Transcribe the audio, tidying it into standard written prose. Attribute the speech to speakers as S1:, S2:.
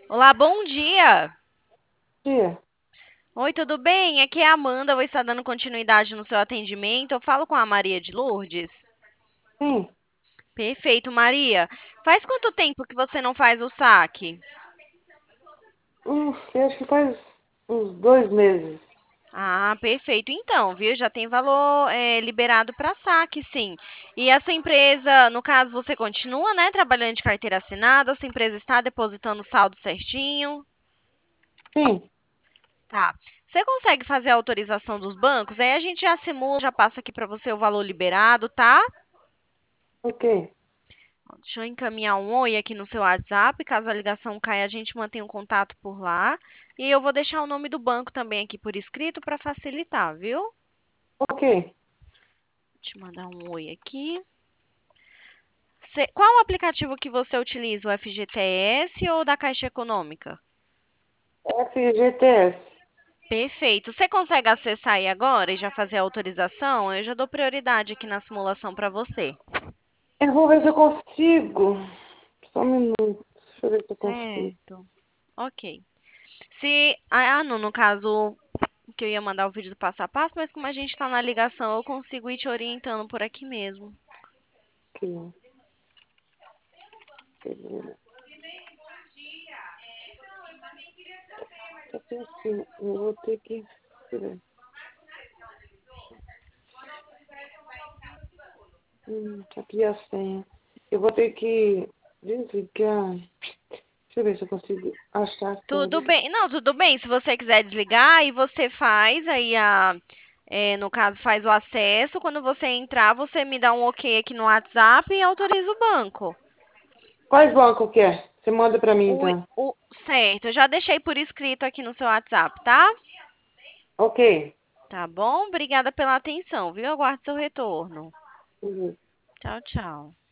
S1: Olá, bom dia.
S2: Dia.
S1: Oi, tudo bem? Aqui é a Amanda, vou estar dando continuidade no seu atendimento. Eu falo com a Maria de Lourdes.
S2: Sim,
S1: Perfeito, Maria. Faz quanto tempo que você não faz o saque?
S2: eu acho que faz uns 2 meses.
S1: Ah, perfeito. Então, viu? Já tem valor liberado para saque, sim. E a sua empresa, no caso, você continua, né, trabalhando de carteira assinada? A sua empresa está depositando o saldo certinho?
S2: Sim,
S1: Tá. Você consegue fazer a autorização dos bancos? Aí a gente já simula, já passa aqui para você o valor liberado, tá?
S2: ok,
S1: Deixa eu encaminhar um oi aqui no seu WhatsApp. Caso a ligação caia, a gente mantém um contato por lá. E eu vou deixar o nome do banco também aqui por escrito para facilitar, viu?
S2: ok.
S1: Deixa eu mandar um oi aqui. Qual o aplicativo que você utiliza? O FGTS ou da Caixa Econômica?
S2: FGTS.
S1: Perfeito. Você consegue acessar aí agora e já fazer a autorização? Eu já dou prioridade aqui na simulação para você.
S2: Eu vou ver se eu consigo. Só um minuto. Deixa eu ver se eu consigo.
S1: Certo. Ok. Se. Não, no caso, que eu ia mandar o vídeo do passo a passo, mas como a gente está na ligação, eu consigo ir te orientando por aqui mesmo.
S2: Aqui, beleza. Só que assim, eu vou ter que. Deixa eu ver. Tá aqui a senha. Eu vou ter que desligar. Deixa eu ver se eu consigo achar a senha.
S1: Tudo bem. Não, tudo bem. Se você quiser desligar, aí você faz, no caso, faz o acesso. Quando você entrar, você me dá um ok aqui no WhatsApp e autoriza o banco.
S2: Quais banco que é? Você manda pra mim então.
S1: Certo, eu já deixei por escrito aqui no seu WhatsApp, tá?
S2: Ok.
S1: Tá bom? Obrigada pela atenção, viu? Aguardo seu retorno.
S2: Uhum.
S1: Tchau, tchau.